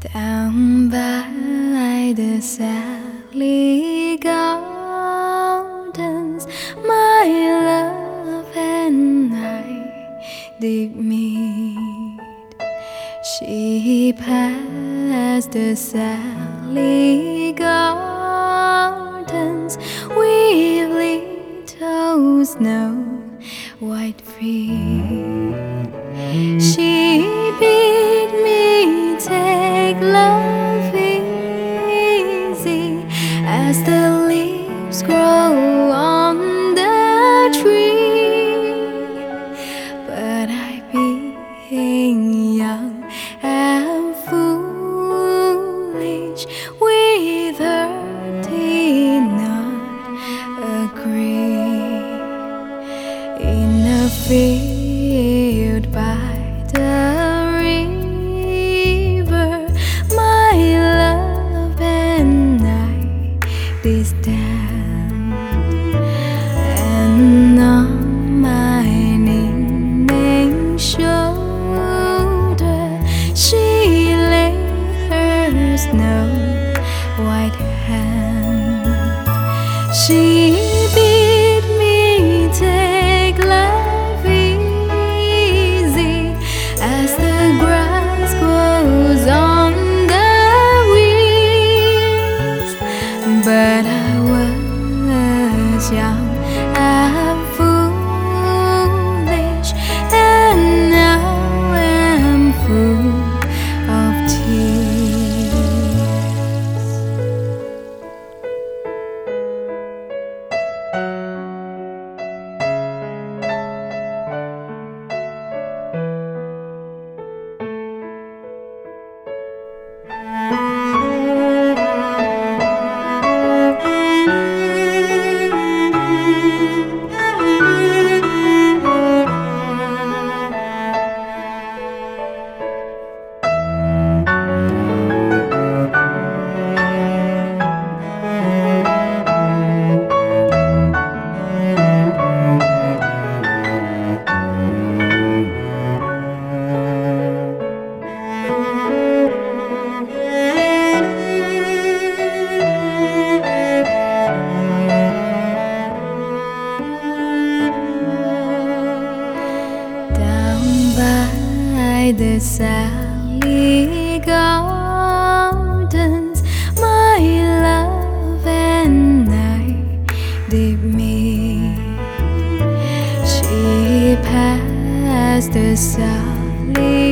Down by the Sally Gardens, my love and I did meet. She passed the Sally Gardens with little snow white feet. She bid me take love easy as the leaves grow on the tree. But I, being young and foolish, with her did not agree. In a field by the river, my love and I did stand, and on my kneeling shoulder she lay her snow white hand. She bid me take love easy as the grass grows on the wings. But I was young and foolish, and now am full of tears. By the Sally Gardens, my love and I did meet. She passed the Sally